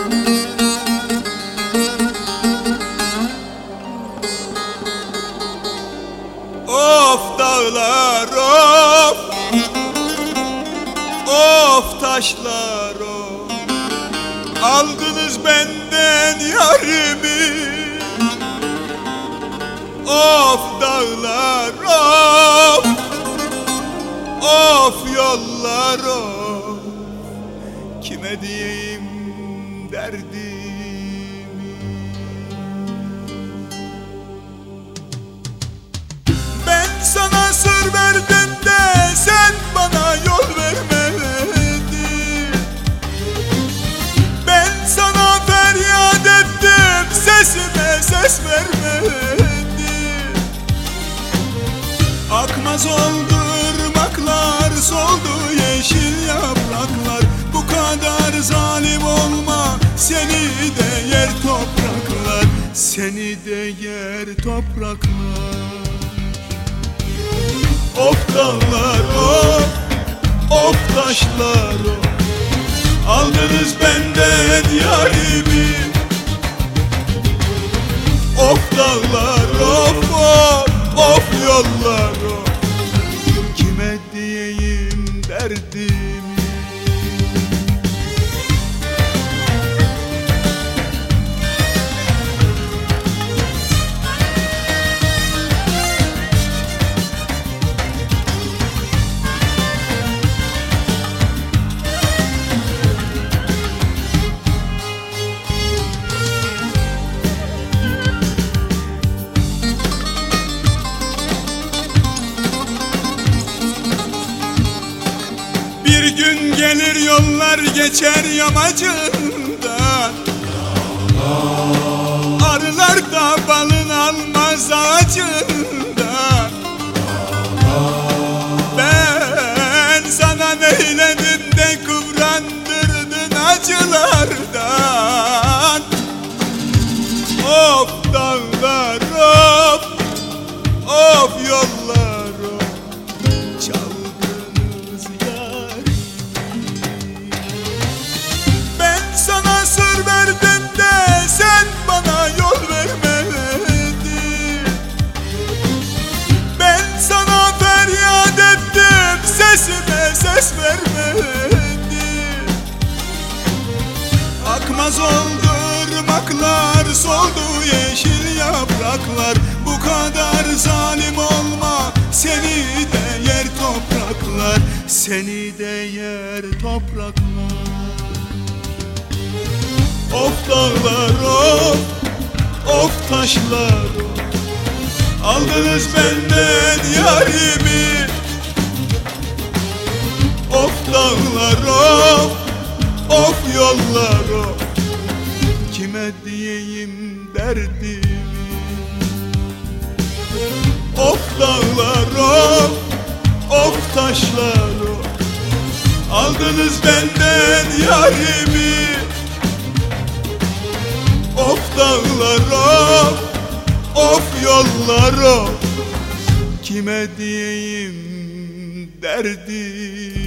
Of dağlar of, of taşlar of, aldınız benden yarimi. Of dağlar of, of yollar of, kime diyeyim derdimi. Ben sana sır verdim de sen bana yol vermedin. Ben sana feryat ettim, sesime ses vermedin. Akmaz oldu ırmaklar, soldu yeşil yapraklar. Bu kadar zalim olma, seni de yer topraklar, seni de yer topraklar. Of dağlar of, of taşlar of, aldınız benden yarimi. Of dağlar of, of, of yollar of, kime diyeyim derdimi. Bir gün gelir yollar geçer yamacından, arılar da balın almaz ağacından. Ben sana neyledim de kıvrandırdın acılardan. Of dağlar of, of yollar of, çaldınız yârim. Ben sana sır verdim de sen bana yol vermedin. Ben sana feryat ettim, sesime ses vermedin. Akmaz oldu ırmaklar, soldu yeşil yapraklar. Bu kadar zalim olma, seni de yer topraklar, seni de yer topraklar. Of dağlar of, of taşlar of, aldınız benden yarimi. Of dağlar of, of yollar of, kime diyeyim derdimi. Of dağlar of, of taşlar of, aldınız benden yarimi. Of dağlar of, of yollar of, kime diyeyim derdimi.